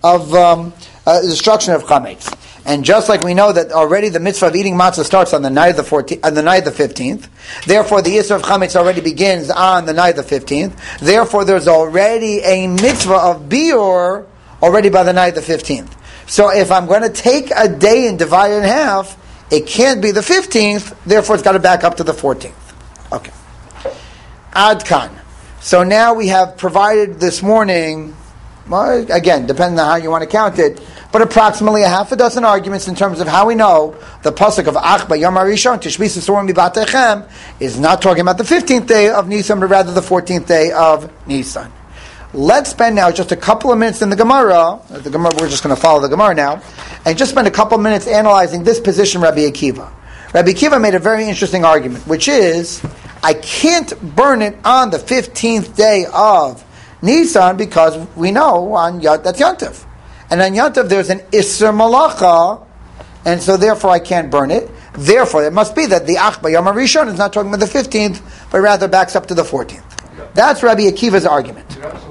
[SPEAKER 1] Chametz. And just like we know that already the mitzvah of eating matzah starts on the night of the 15th, therefore the Isser of Chametz already begins on the night of the 15th. Therefore, there's already a mitzvah of biur already by the night of the 15th. So if I'm going to take a day and divide it in half, it can't be the 15th. Therefore, it's got to back up to the 14th. Okay. Ad kan. So now we have provided this morning, well, again, depending on how you want to count it, but approximately a half a dozen arguments in terms of how we know the pasuk of Ach B'Yom Rishon Tishbis Asurim Mibatechem is not talking about the 15th day of Nisan, but rather the 14th day of Nisan. Let's spend now just a couple of minutes in the Gemara. We're just going to follow the Gemara now, and just spend a couple of minutes analyzing this position, Rabbi Akiva. Rabbi Akiva made a very interesting argument, which is, I can't burn it on the 15th day of Nisan because we know that's Yom Tov. And on Yom Tov there's an Isser Malacha, and so therefore I can't burn it. Therefore, it must be that the Ach B'Yom HaRishon is not talking about the 15th, but rather backs up to the 14th. That's Rabbi Akiva's argument.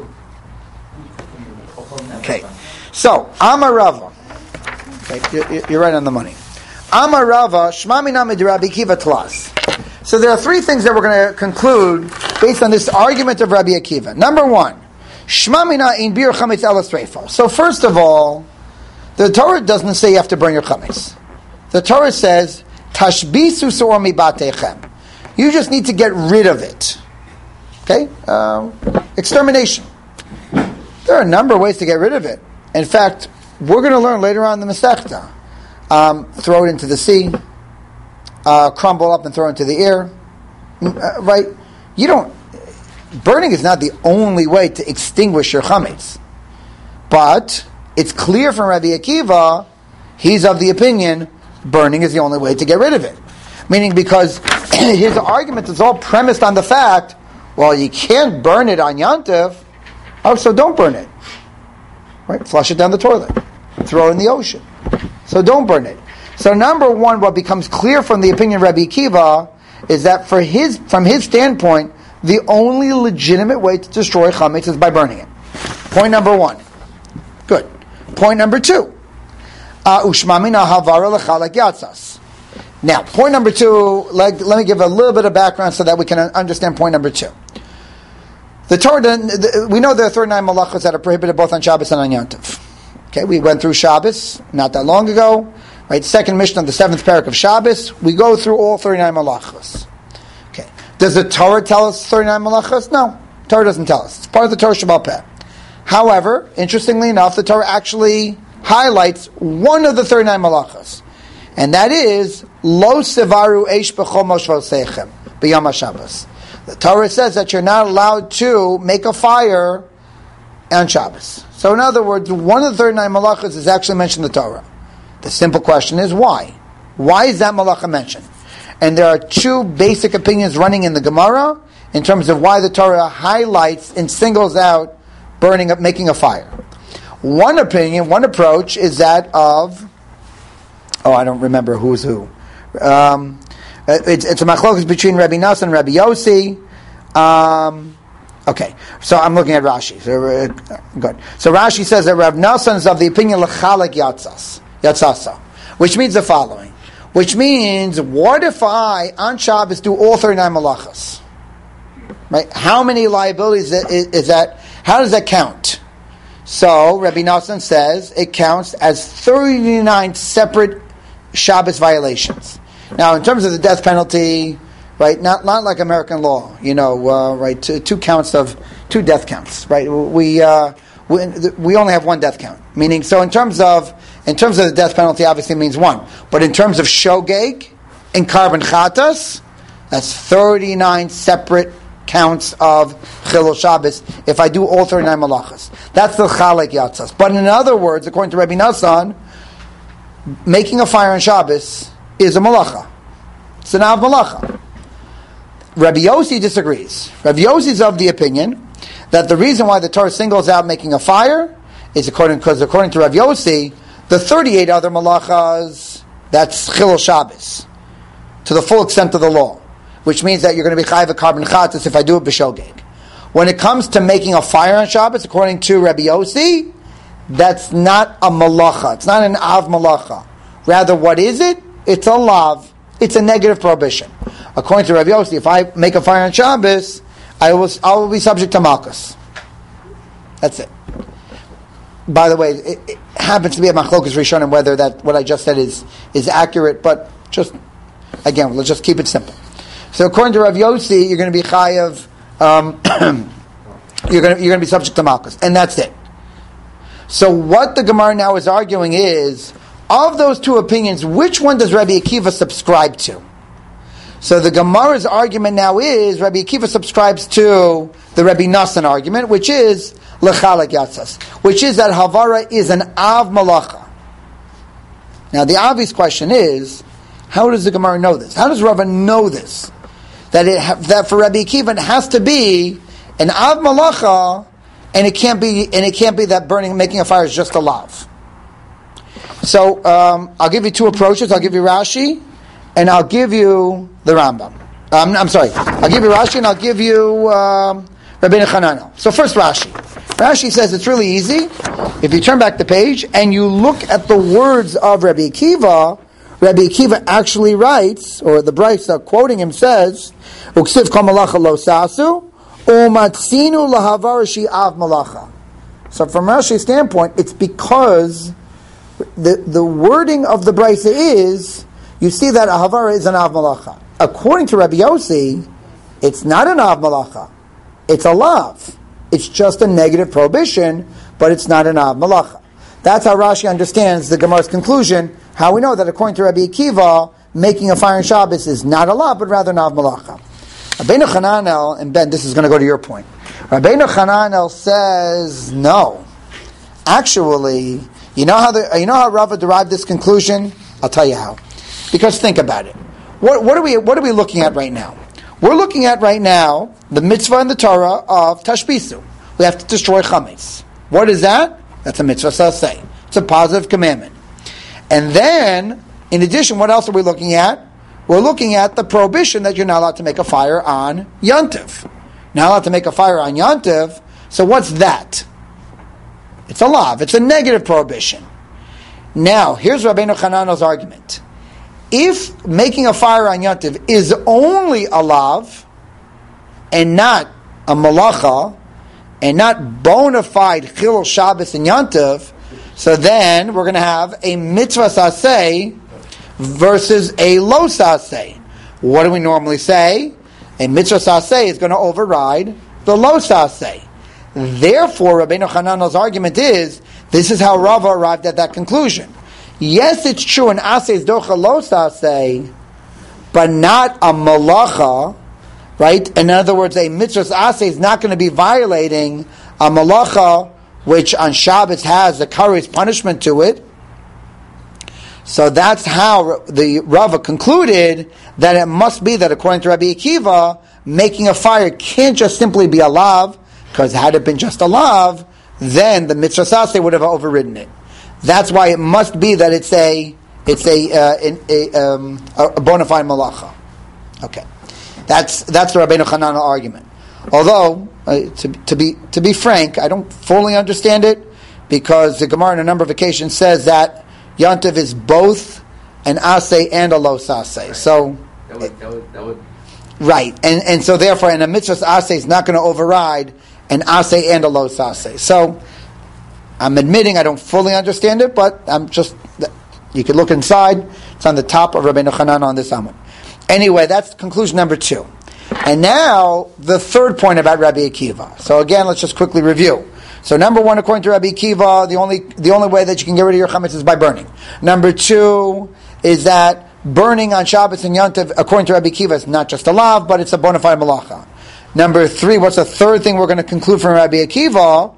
[SPEAKER 1] Okay, so Amar Rava. Okay, you're right on the money. Amar Rava, Shma Mina Mid Rabbi Akiva Tlas. So there are three things that we're going to conclude based on this argument of Rabbi Akiva. Number one, Shma Mina in Bir Chametz Ela Streifo. So first of all, the Torah doesn't say you have to burn your chametz. The Torah says, Tashbisu Suor Mibatechem. You just need to get rid of it. Okay? Extermination. There are a number of ways to get rid of it. In fact, we're going to learn later on in the Masechta. Throw it into the sea, crumble up and throw it into the air. Right? Burning is not the only way to extinguish your chametz. But it's clear from Rabbi Akiva, he's of the opinion, burning is the only way to get rid of it. Meaning because his argument is all premised on the fact, well, you can't burn it on Yantiv, so don't burn it. Right? Flush it down the toilet. Throw it in the ocean. So don't burn it. So number one, what becomes clear from the opinion of Rabbi Akiva is that from his standpoint, the only legitimate way to destroy chametz is by burning it. Point number one. Good. Point number two. Ushmamina havara lechalak yatzas. Now, point number two, let me give a little bit of background so that we can understand point number two. The Torah, we know there are 39 malachos that are prohibited both on Shabbos and on Yom Tov. Okay, we went through Shabbos not that long ago, right? Second Mishnah of the 7th parak of Shabbos. We go through all 39 malachos. Okay, does the Torah tell us 39 malachos? No, Torah doesn't tell us. It's part of the Torah Shebaal Peh. However, interestingly enough, the Torah actually highlights one of the 39 malachos, and that is Lo Sevaru Eish B'chol Moshvosechem B'Yom HaShabbos. The Torah says that you're not allowed to make a fire on Shabbos. So in other words, one of the 39 malachas is actually mentioned in the Torah. The simple question is why? Why is that malacha mentioned? And there are two basic opinions running in the Gemara in terms of why the Torah highlights and singles out burning up, making a fire. One opinion, one approach is that of, I don't remember who's who. It's a machlokas between Rabbi Nassan and Rabbi Yossi. Okay, so I'm looking at Rashi. So, good. So Rashi says that Rabbi Nassan is of the opinion lechalak yatzasa, which means the following. Which means, what if I, on Shabbos, do all 39 malachas? Right? How many liabilities is that? How does that count? So, Rabbi Nassan says, it counts as 39 separate Shabbos violations. Now, in terms of the death penalty, right, not like American law, right, two death counts, right? We only have one death count. Meaning, so in terms of the death penalty, obviously means one. But in terms of shogeg and carbon chatas, that's 39 separate counts of Chilul Shabbos if I do all 39 malachas. That's the chalek yatzas. But in other words, according to Rabbi Nassan, making a fire on Shabbos is a malacha. It's an av malacha. Rabbi Yossi disagrees. Rabbi Yossi is of the opinion that the reason why the Torah singles out making a fire is because according to Rabbi Yossi, the 38 other malachas, that's Chilul Shabbos, to the full extent of the law, which means that you're going to be chayiv a carbon chatas if I do it b'shogeg. When it comes to making a fire on Shabbos, according to Rabbi Yossi, that's not a malacha. It's not an av malacha. Rather, what is it? It's a lav. It's a negative prohibition. According to Rabbi Yossi, if I make a fire on Shabbos, I will be subject to malchus. That's it. By the way, it happens to be a machlokas rishonim whether that what I just said is accurate, but just again, let's just keep it simple. So according to Rav Yossi, you're going to be chayav. You're going to be subject to malchus, and that's it. So what the Gemara now is arguing is, of those two opinions, which one does Rabbi Akiva subscribe to? So the Gemara's argument now is Rabbi Akiva subscribes to the Rabbi Nassan argument, which is lechalak yatzas, which is that havara is an av malacha. Now the obvious question is, how does the Gemara know this? How does Rava know this? That for Rabbi Akiva it has to be an av malacha, and it can't be that making a fire is just a lav. So I'll give you two approaches. I'll give you Rashi, and I'll give you the Rambam. I'm sorry, I'll give you Rashi and I'll give you Rabbeinu Hananel. So first Rashi. Rashi says it's really easy. If you turn back the page and you look at the words of Rabbi Akiva actually writes, or the Brisa quoting him says, Uksiv kol malacha lo sasu, umatzinu lahavar shi'av malacha. So from Rashi's standpoint, it's because the wording of the Brisa is, you see that a havara is an av malacha. According to Rabbi Yossi, it's not an av malacha. It's a lav. It's just a negative prohibition, but it's not an av malacha. That's how Rashi understands the Gemara's conclusion, how we know that according to Rabbi Akiva, making a fire on Shabbos is not a lav, but rather an av malacha. Rabbeinu Hananel, and Ben, this is going to go to your point. Rabbeinu Hananel says, no. Actually, you know how Rava derived this conclusion? I'll tell you how. Because think about it. What are we looking at right now? We're looking at right now the mitzvah in the Torah of tashbisu. We have to destroy chametz. What is that? That's a mitzvah saseh. It's a positive commandment. And then, in addition, what else are we looking at? We're looking at the prohibition that you're not allowed to make a fire on Yontif. Not allowed to make a fire on Yontif. So what's that? It's a lav. It's a negative prohibition. Now, here's Rabbeinu Hananel's argument. If making a fire on Yontif is only a lav, and not a malacha, and not bona fide chilul Shabbos and Yontif, so then we're going to have a mitzvah saseh versus a lo saseh. What do we normally say? A mitzvah saseh is going to override the lo saseh. Therefore, Rabbeinu Hananel's argument is, this is how Rava arrived at that conclusion. Yes, it's true, an aseh is docha lo saseh, but not a malacha, right? In other words, a mitzvah aseh is not going to be violating a malacha, which on Shabbos has a kares punishment to it. So that's how the Rava concluded that it must be that according to Rabbi Akiva, making a fire can't just simply be a lav, because had it been just a lav, then the mitzvah saseh would have overridden it. That's why it must be that it's a bona fide malacha. Okay, that's the Rabbeinu Hananel argument. Although to be frank, I don't fully understand it, because the Gemara on a number of occasions says that Yontiv is both an aseh and a lo saseh. Right. So that would right, and so therefore, and a mitzvah aseh is not going to override an aseh and a lo saseh. So I'm admitting I don't fully understand it, but you could look inside. It's on the top of Rabbeinu Hananel on this Amud. Anyway, that's conclusion number 2. And now, the third point about Rabbi Akiva. So again, let's just quickly review. So number 1, according to Rabbi Akiva, the only way that you can get rid of your chametz is by burning. Number 2 is that burning on Shabbos and Yontiv, according to Rabbi Akiva, is not just a lav, but it's a bona fide malacha. Number 3, what's the third thing we're going to conclude from Rabbi Akiva?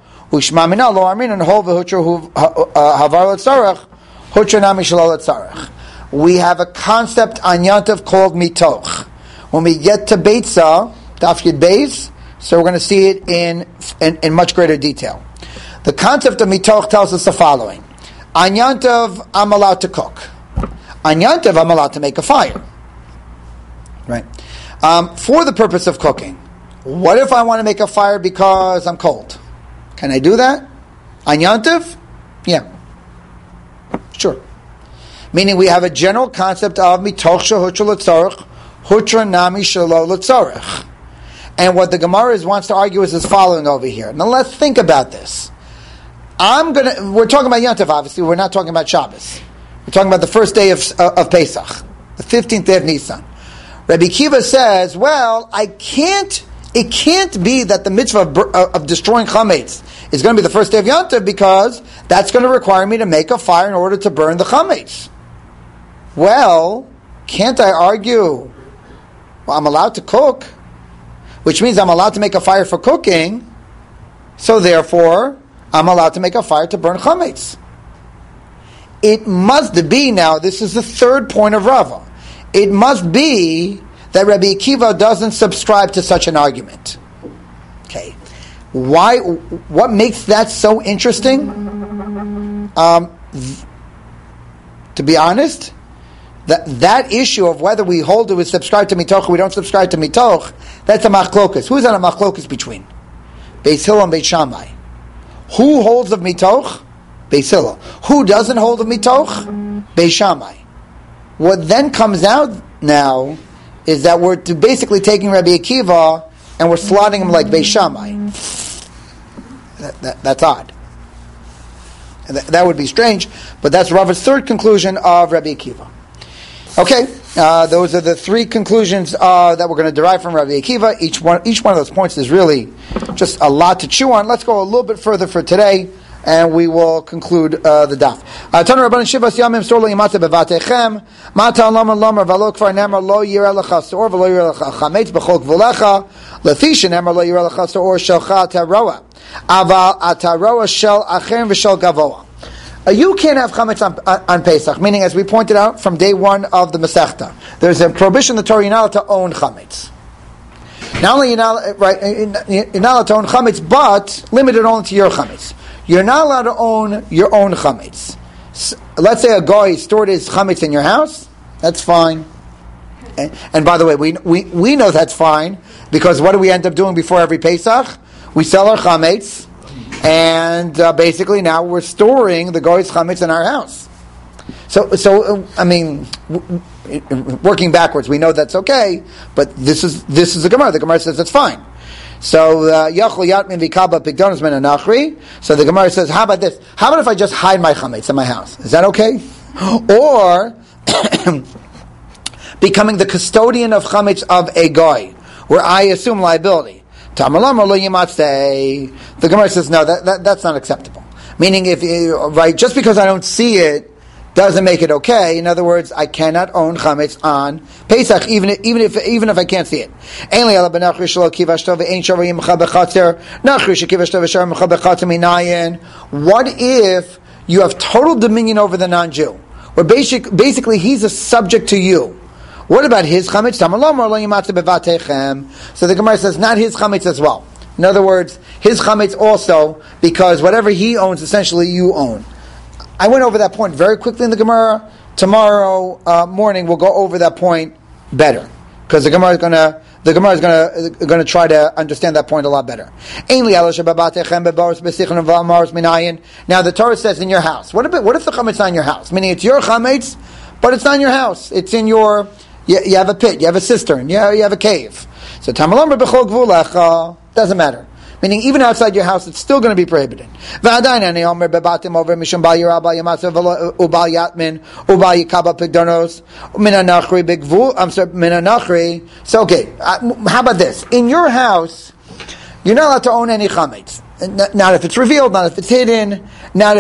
[SPEAKER 1] We have a concept on Yontiv called mitoch. When we get to Beitza, Daf Yud Beis, so we're going to see it in much greater detail. The concept of mitoch tells us the following. On Yontiv, I'm allowed to cook. On Yontiv, I'm allowed to make a fire. Right? For the purpose of cooking. What if I want to make a fire because I'm cold? Can I do that? On Yontiv? Yeah. Sure. Meaning we have a general concept of mitoch shehutra l'tzorech, hutra nami shelo l'tzorech. And what the Gemara wants to argue is following over here. Now let's think about this. We're talking about Yontiv, obviously. We're not talking about Shabbos. We're talking about the first day of Pesach, the 15th day of Nisan. Rabbi Akiva says, well, it can't be that the mitzvah of destroying chametz is going to be the first day of Yontiv, because that's going to require me to make a fire in order to burn the chametz. Well, can't I argue, well, I'm allowed to cook, which means I'm allowed to make a fire for cooking, so therefore, I'm allowed to make a fire to burn chametz. It must be, now, this is the third point of Rava, it must be that Rabbi Akiva doesn't subscribe to such an argument. Okay. Why? What makes that so interesting? To be honest, that issue of whether we hold to, we subscribe to mitoch, or we don't subscribe to mitoch, that's a machlokas. Who's on a machlokas between? Beis Hillel and Beis Shammai. Who holds of mitoch? Beis Hillel. Who doesn't hold of mitoch? Beis Shammai. What then comes out now is that we're basically taking Rabbi Akiva and we're slotting him like Beis Shammai. That's odd. That would be strange, but that's Rava's third conclusion of Rabbi Akiva. Okay, those are the three conclusions that we're going to derive from Rabbi Akiva. Each one of those points is really just a lot to chew on. Let's go a little bit further for today, and we will conclude the daf. Tanu Rabbanan Shivas Yamim Sor Lo Yimata Bevatechem Mata Lama Lama V'Lo Kvar Nemar Lo Yireh Lecha Sor V'Lo Yireh Lecha Chametz B'Chol Gvulecha Lefi Shenemar Lo Yireh Lecha Sor Shelcha Ataroa Aval Ataroa Shel Acherim V'Shel Gavoa. You can't have chametz on Pesach, meaning, as we pointed out from day one of the Masechta, there's a prohibition in the Torah, you're not allowed to own chametz. Not only you're not allowed to own chametz, but limited only to your chametz. You're not allowed to own your own chametz. So, let's say a guy stored his chametz in your house, that's fine. And by the way, we know that's fine, because what do we end up doing before every Pesach? We sell our chametz, and basically now we're storing the goy's chametz in our house. So I mean, working backwards, we know that's okay, but this is the Gemara. The Gemara says that's fine. So Yachol Yatmin Vikaba Pigdonos Min Anachri. So the Gemara says, how about this? How about if I just hide my chametz in my house? Is that okay? Or becoming the custodian of chametz of a goy, where I assume liability. The Gemara says no, that's not acceptable. Meaning, just because I don't see it doesn't make it okay. In other words, I cannot own chametz on Pesach, even if I can't see it. What if you have total dominion over the non-Jew, where basically he's a subject to you? What about his chametz? So the Gemara says not his chametz as well. In other words, his chametz also, because whatever he owns, essentially you own. I went over that point very quickly in the Gemara. Tomorrow morning we'll go over that point better, because the Gemara is going to try to understand that point a lot better. Now the Torah says in your house. What if the chametz is not in your house? Meaning it's your chametz, but it's not in your house. It's in your. You have a pit, you have a cistern, you have a cave. So Tamalam B'Chol Gvulecha doesn't matter. Meaning even outside your house, it's still going to be prohibited. V'adayin ani omer bebatim over mishum bal yirah bal yamatzav ubal yatmin ubal yikaba pigdonos min anachri b'gvul. I'm sorry, min anachri. So okay, how about this? In your house, you're not allowed to own any chametz. Not if it's revealed, not if it's hidden, not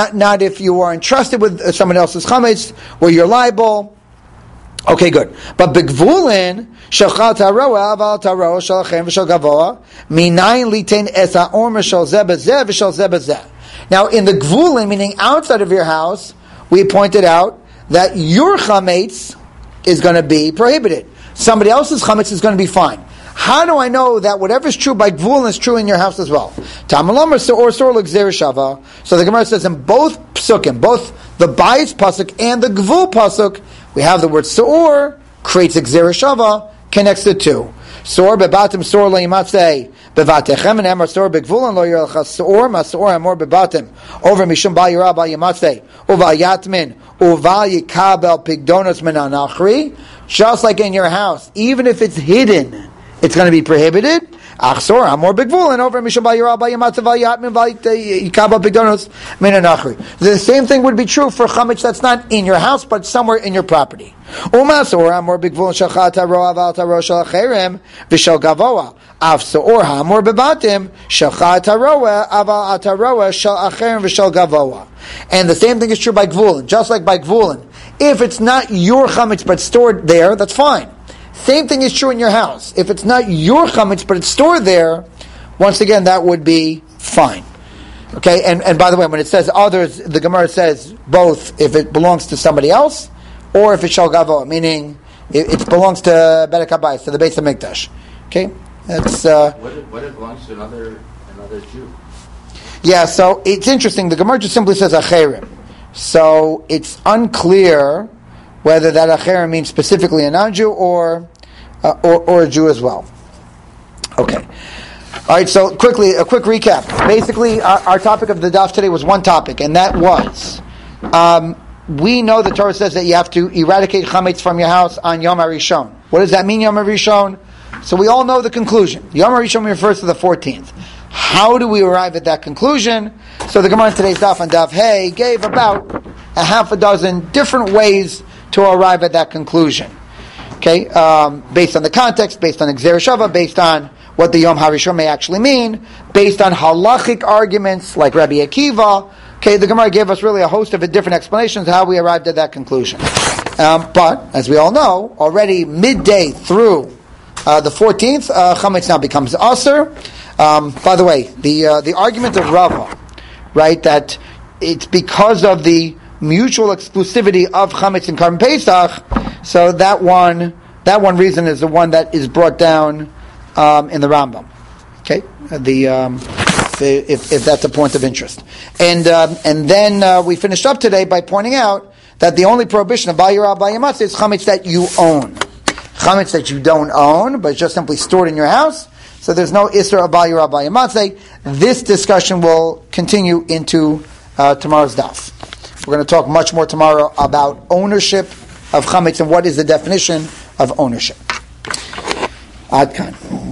[SPEAKER 1] if you are entrusted with someone else's chametz, where you're liable. Okay, good. But begvulin shachal taroa aval taroa shalachem v'shal gavoa minayin litain es ha'ormer shal zeh b'zeh v'shal zeh b'zeh. Now, in the gvulin, meaning outside of your house, we pointed out that your chametz is going to be prohibited. Somebody else's chametz is going to be fine. How do I know that whatever is true by gvulin is true in your house as well? Tamalomer or sor l'gzer shava. So the Gemara says in both psukim, both the bayis pasuk and the gvul pasuk, we have the word Se'or, creates a Gzera Shava, connects the two. Se'or bebatim, Se'or lo yimatzei, bevatechem, and emar Se'or begvulan lo yirelcha Se'or, ma Se'or amor bebatim, over mishum ba yirah ba yimatzei, uva yatmin, uva yikabel pigdonos min anachri, just like in your house, even if it's hidden, it's going to be prohibited. Achsor amor begvulan over mishum ba yirah ba yimatzei, va yatmin, va yikabel pigdonos min anachri. The same thing would be true for chametz that's not in your house, but somewhere in your property. Umasor amor begvulan shachat haro aval taro shal acherem v'shal gavoa. Afsor amor bebatim shachat haro aval ataro shal acherem v'shal gavoa. And the same thing is true by gvulin. Just like by gvulin, if it's not your chametz but stored there, that's fine. Same thing is true in your house. If it's not your chametz but it's stored there, once again that would be fine. Okay, and by the way, when it says others, the Gemara says both if it belongs to somebody else or if it's shal gavoa, meaning it belongs to Bedek HaBayis, to the Beis HaMikdash. Okay, that's
[SPEAKER 2] what it belongs to another Jew.
[SPEAKER 1] Yeah, so it's interesting. The Gemara just simply says acherim, so it's unclear whether that acher means specifically a non-Jew or a Jew as well. Okay. All right, so quickly, a quick recap. Basically, our topic of the daf today was one topic, and that was, we know the Torah says that you have to eradicate chametz from your house on Yom HaRishon. What does that mean, Yom HaRishon? So we all know the conclusion. Yom HaRishon refers to the 14th. How do we arrive at that conclusion? So the Gemara in today's daf on Daf Hey gave about a half a dozen different ways to arrive at that conclusion. Okay, based on the context, based on Gzera Shava, based on what the Yom HaRishon may actually mean, based on halachic arguments like Rabbi Akiva. Okay, the Gemara gave us really a host of different explanations how we arrived at that conclusion. But, as we all know, already midday through the 14th, chametz now becomes aser. By the way, the argument of Rava, right, that it's because of the mutual exclusivity of chametz and Karban Pesach, so that one reason is the one that is brought down in the Rambam. Okay, if that's a point of interest, and then we finished up today by pointing out that the only prohibition of Bayirah Bayamatzeh is chametz that you own, chametz that you don't own, but it's just simply stored in your house. So there's no Isra of Bayirah Bayamatzeh. This discussion will continue into tomorrow's daf. We're going to talk much more tomorrow about ownership of chametz and what is the definition of ownership. Ad kan.